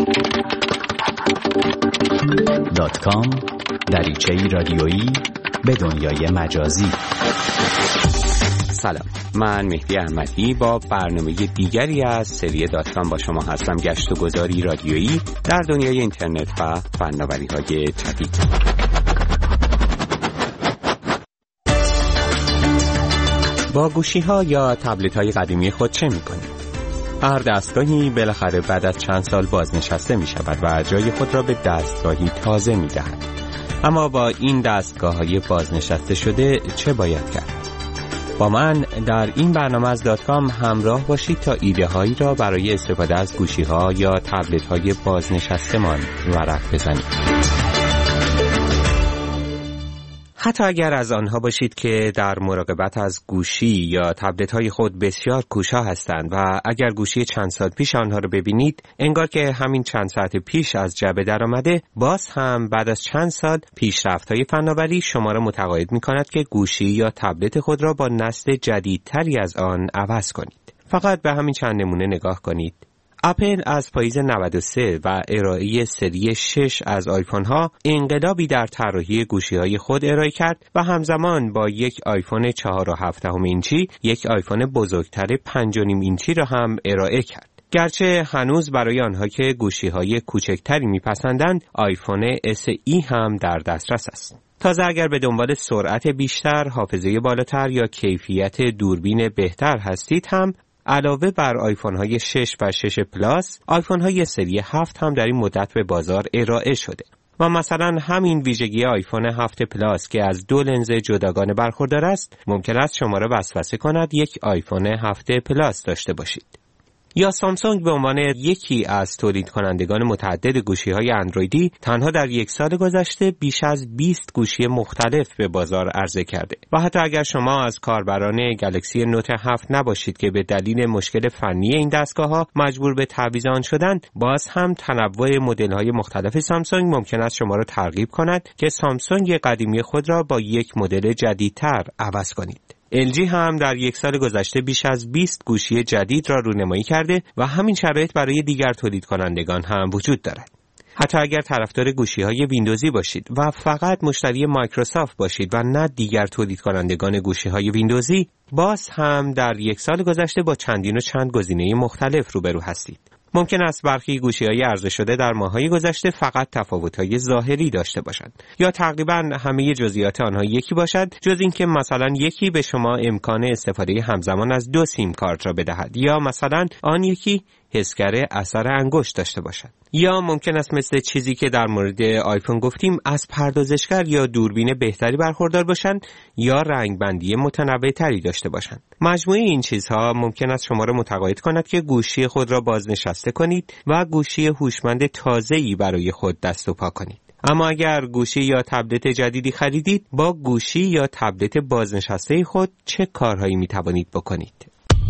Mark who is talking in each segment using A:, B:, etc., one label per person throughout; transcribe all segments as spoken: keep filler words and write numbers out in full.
A: دات کام دریچه‌ای رادیویی به دنیای مجازی.
B: سلام، من مهدی احمدی با برنامه دیگری از سری دات کام با شما هستم. گشت و گذاری رادیویی در دنیای اینترنت و فناوری‌های جدید. با گوشی‌ها یا تبلت‌های قدیمی خود چه می‌کنید؟ هر دستگاهی بالاخره بعد از چند سال بازنشسته می‌شود و جای خود را به دستگاهی تازه می‌دهد. اما با این دستگاه‌های بازنشسته شده چه باید کرد؟ با من در این برنامه از دات کام همراه باشید تا ایده‌هایی را برای استفاده از گوشی‌ها یا تبلت‌های بازنشسته‌مان ورق بزنید. حتی اگر از آنها باشید که در مراقبت از گوشی یا تبلت‌های خود بسیار کوشا هستند و اگر گوشی چند سال پیش آنها را ببینید انگار که همین چند ساعت پیش از جعبه در آمده، باز هم بعد از چند سال پیشرفت‌های فناوری شما را متقاعد می‌کند که گوشی یا تبلت خود را با نسل جدیدتری از آن عوض کنید. فقط به همین چند نمونه نگاه کنید. اپل از پاییز نود و سه و ارائه سری شش از آیفون ها انقلابی در طراحی گوشی های خود ارائه کرد و همزمان با یک آیفون چهار و هفت دهم اینچی یک آیفون بزرگتر پنج و نیم اینچی را هم ارائه کرد. گرچه هنوز برای آنها که گوشی های کوچکتری میپسندند آیفون اس ای هم در دسترس است. تازه اگر به دنبال سرعت بیشتر، حافظه بالاتر یا کیفیت دوربین بهتر هستید هم علاوه بر آیفون های شش و شش پلاس، آیفون های سری هفت هم در این مدت به بازار ارائه شده. و مثلا همین ویژگی آیفون هفت پلاس که از دو لنز جداگانه برخوردار است، ممکن است شما را وسوسه کند یک آیفون هفت پلاس داشته باشید. یا سامسونگ به عنوان یکی از تولید کنندگان متعدد گوشی‌های اندرویدی تنها در یک سال گذشته بیش از بیست گوشی مختلف به بازار عرضه کرده و حتی اگر شما از کاربران گلکسی نوت هفت نباشید که به دلیل مشکل فنی این دستگاه‌ها مجبور به تعویض آن شدند، باز هم تنوع مدل‌های مختلف سامسونگ ممکن است شما را ترغیب کند که سامسونگ قدیمی خود را با یک مدل جدیدتر عوض کنید. ال جی هم در یک سال گذشته بیش از بیست گوشی جدید را رونمایی کرده و همین شرایط برای دیگر تولید کنندگان هم وجود دارد. حتی اگر طرفدار گوشی‌های ویندوزی باشید و فقط مشتری مایکروسافت باشید و نه دیگر تولید کنندگان گوشی‌های ویندوزی، باز هم در یک سال گذشته با چندین و چند گزینه مختلف روبرو هستید. ممکن است برخی گوشی‌های عرضه شده در ماه‌های گذشته فقط تفاوت‌های ظاهری داشته باشند یا تقریباً همه جزئیات آنها یکی باشد، جز اینکه مثلا یکی به شما امکان استفاده همزمان از دو سیم کارت را بدهد یا مثلا آن یکی حسگر اثر انگشت داشته باشد. یا ممکن است مثل چیزی که در مورد آیفون گفتیم از پردازشگر یا دوربین بهتری برخوردار باشند یا رنگبندی متنوع‌تری داشته باشند. مجموعه این چیزها ممکن است شما را متقاعد کند که گوشی خود را بازنشسته کنید و گوشی هوشمند تازه‌ای برای خود دست و پا کنید. اما اگر گوشی یا تبلت جدیدی خریدید، با گوشی یا تبلت بازنشسته خود چه کارهایی می توانید بکنید؟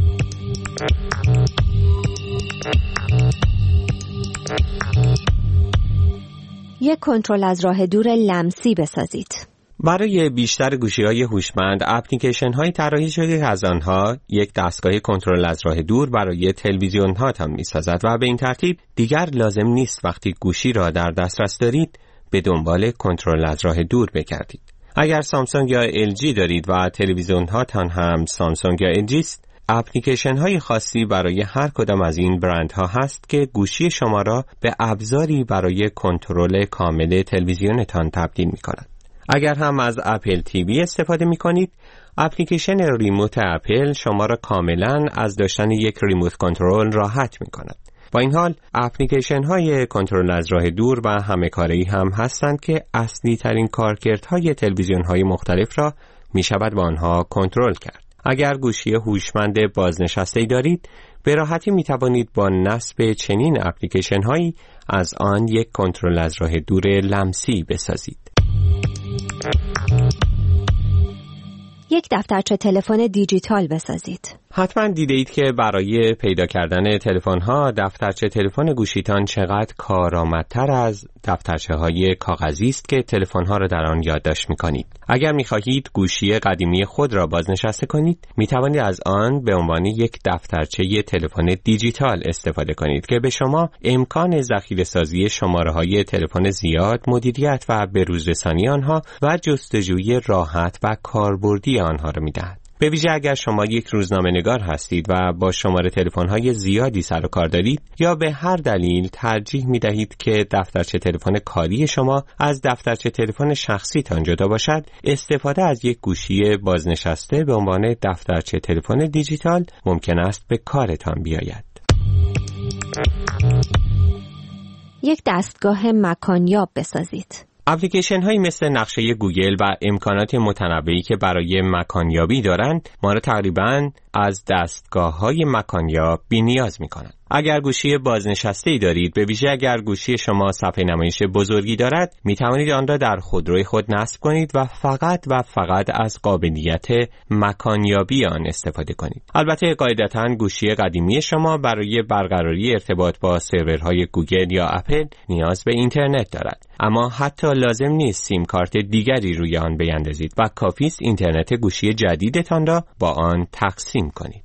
C: یک کنترل از راه دور لمسی بسازید.
B: برای بیشتر گوشی‌های هوشمند، اپلیکیشن‌های طراحی شده از آنها یک دستگاه کنترل از راه دور برای تلویزیون‌ها هم می‌سازد و به این ترتیب دیگر لازم نیست وقتی گوشی را در دسترس دارید به دنبال کنترل از راه دور بگردید. اگر سامسونگ یا ال جی دارید و تلویزیون‌هاتان هم سامسونگ یا ال جی است، اپلیکیشن های خاصی برای هر کدام از این برندها هست که گوشی شما را به ابزاری برای کنترل کامل تلویزیونتان تبدیل می کند. اگر هم از اپل تیوی استفاده می کنید، اپلیکیشن ریموت اپل شما را کاملا از داشتن یک ریموت کنترل راحت می کند. با این حال اپلیکیشن های کنترل از راه دور و همه کاری هم هستند که اصلی ترین کارکردهای تلویزیون های مختلف را می شود با آنها کنترل کرد. اگر گوشی هوشمند بازنشسته‌ای دارید، به راحتی می توانید با نصب چنین اپلیکیشن هایی از آن یک کنترل از راه دور لمسی بسازید.
C: یک دفترچه تلفن دیجیتال بسازید.
B: حتما دیده اید که برای پیدا کردن تلفن‌ها دفترچه تلفن گوشیتان چقدر کارآمدتر از دفترچه‌های کاغذی است که تلفن‌ها را در آن یادداشت می‌کنید. اگر می‌خواهید گوشی قدیمی خود را بازنشسته کنید، می‌توانید از آن به عنوان یک دفترچه تلفن دیجیتال استفاده کنید که به شما امکان ذخیره‌سازی شماره‌های تلفن زیاد، مدیریت و بروزرسانی آنها و جستجوی راحت و کاربردی آنها را می‌دهد. به ویژه اگر شما یک روزنامه‌نگار هستید و با شماره تلفن‌های زیادی سر و کار دارید یا به هر دلیل ترجیح می‌دهید که دفترچه تلفن کاری شما از دفترچه تلفن شخصیتان جدا باشد، استفاده از یک گوشی بازنشسته به عنوان دفترچه تلفن دیجیتال ممکن است به کارتان بیاید.
C: یک دستگاه مکانیاب بسازید.
B: اپلیکیشن هایی مثل نقشه گوگل و امکانات متنوعی که برای مکانیابی دارند ما را تقریباً از دستگاه های مکانیاب بی نیاز می کنند. اگر گوشی بازنشسته‌ای دارید، به ویژه اگر گوشی شما صفحه نمایش بزرگی دارد، می توانید آن را در خودروی خود نصب کنید و فقط و فقط از قابلیت مکانیابی آن استفاده کنید. البته قاعدتاً گوشی قدیمی شما برای برقراری ارتباط با سرورهای گوگل یا اپل نیاز به اینترنت دارد، اما حتی لازم نیست سیم کارت دیگری روی آن بیندازید و کافی است اینترنت گوشی جدیدتان را با آن تقسیم کنید.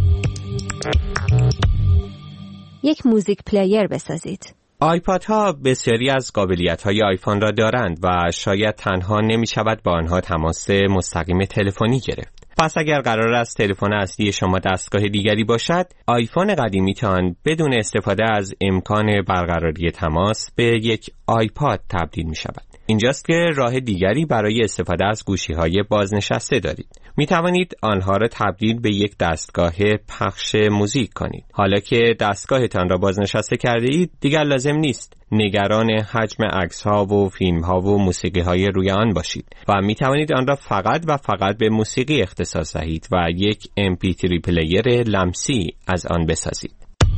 C: یک موزیک پلیر بسازید.
B: آیپاد ها بسیاری از قابلیت های آیفون را دارند و شاید تنها نمی شود با آنها تماس مستقیم تلفنی گرفت. پس اگر قرار است تلفن اصلی شما دستگاه دیگری باشد، آیفون قدیمیتان بدون استفاده از امکان برقراری تماس به یک آیپاد تبدیل می شود. اینجاست که راه دیگری برای استفاده از گوشی‌های بازنشسته دارید. می توانید آنها را تبدیل به یک دستگاه پخش موزیک کنید. حالا که دستگاهتان را بازنشسته کرده اید، دیگر لازم نیست نگران حجم عکس‌ها و فیلم‌ها و موسیقی‌های روی آن باشید و می توانید آن را فقط و فقط به موسیقی اختصاص دهید و یک ام پی تری پلیر لمسی از آن بسازید.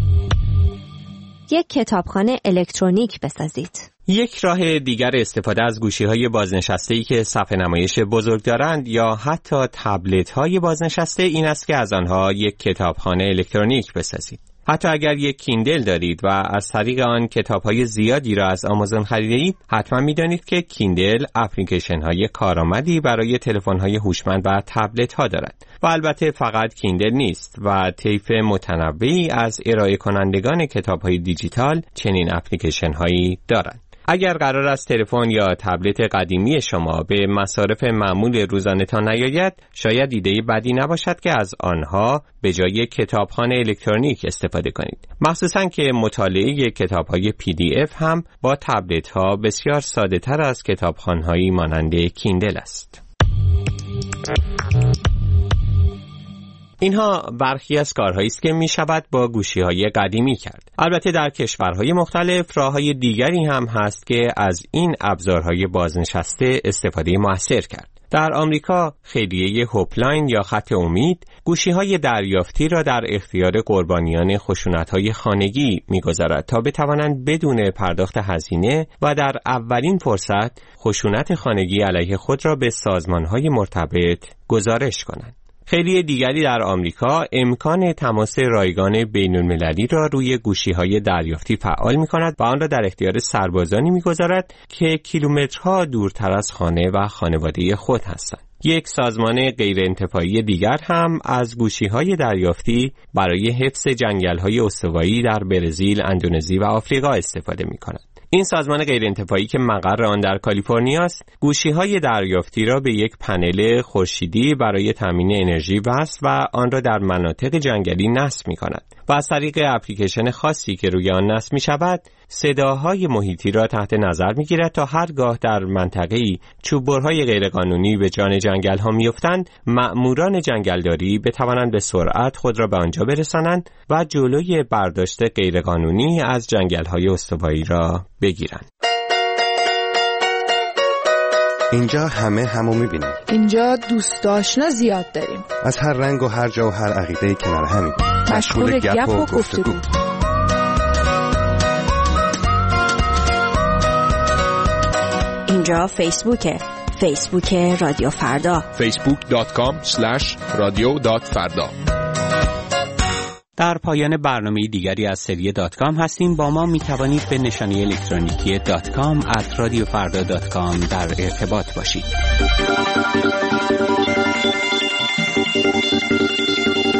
C: یک کتابخانه الکترونیک بسازید.
B: یک راه دیگر استفاده از گوشی‌های بازنشسته‌ای که صفحه نمایش بزرگ دارند یا حتی تبلت‌های بازنشسته این است که از آنها یک کتابخانه الکترونیک بسازید. حتی اگر یک کیندل دارید و از طریق آن کتاب‌های زیادی را از آمازون خریدید، حتما می‌دانید که کیندل اپلیکیشن‌های کارآمدی برای تلفن‌های هوشمند و تبلت‌ها دارد. و البته فقط کیندل نیست و طیف متنوعی از ارائه کنندگان کتاب‌های دیجیتال چنین اپلیکیشن‌هایی دارند. اگر قرار است تلفن یا تبلت قدیمی شما به مصارف معمول روزانه‌تان نیاید، شاید ایده بدی نباشد که از آنها به جای کتابخانه الکترونیک استفاده کنید. مخصوصاً که مطالعه کتاب‌های پی دی اف هم با تبلت‌ها بسیار ساده‌تر از کتابخانه‌هایی مانند کیندل است. اینها برخی از کارهایی است که می شود با گوشی‌های قدیمی کرد. البته در کشورهای مختلف راه‌های دیگری هم هست که از این ابزارهای بازنشسته استفاده مؤثر کرد. در آمریکا خیریه هوپلاین یا خط امید گوشی‌های دریافتی را در اختیار قربانیان خشونت‌های خانگی می‌گذارد تا بتوانند بدون پرداخت هزینه و در اولین فرصت خشونت خانگی علیه خود را به سازمان‌های مرتبط گزارش کنند. خیلی دیگری در آمریکا امکان تماس رایگان بین‌المللی را روی گوشی‌های دریافتی فعال می‌کند و آن را در اختیار سربازانی می‌گذارد که کیلومترها دورتر از خانه و خانواده خود هستند. یک سازمان غیرانتفاعی دیگر هم از گوشی‌های دریافتی برای حفظ جنگل‌های استوایی در برزیل، اندونزی و آفریقا استفاده می‌کند. این سازمان غیرانتفاعی که مقر آن در کالیفرنیا است، گوشی‌های دریافتی را به یک پنل خورشیدی برای تامین انرژی وصل و آن را در مناطق جنگلی نصب می‌کند و از طریق اپلیکیشن خاصی که روی آن نصب می‌شود، صداهای محیطی را تحت نظر می‌گیرد تا هرگاه در منطقه‌ای چوب‌برهای غیرقانونی به جان جنگل‌ها می‌افتند، مأموران جنگلداری بتوانند به سرعت خود را به آنجا برسانند و جلوی برداشت غیرقانونی از جنگل‌های استوایی را بگیرند.
D: اینجا همه همو می‌بینیم.
E: اینجا دوست آشنا زیاد داریم.
D: از هر رنگ و هر جا و هر عقیده‌ای کنار همیم.
E: مشغول گپ و گفتگو.
F: اینجا فیسبوکه. فیسبوک رادیو فردا.
G: فیسبوک دات کام اسلش رادیو دات فردا.
B: در پایان برنامه دیگری از سری دات کام هستیم. با ما می توانید به نشانی الکترونیکی دات کام ات رادیو فردا دات کام در ارتباط باشید.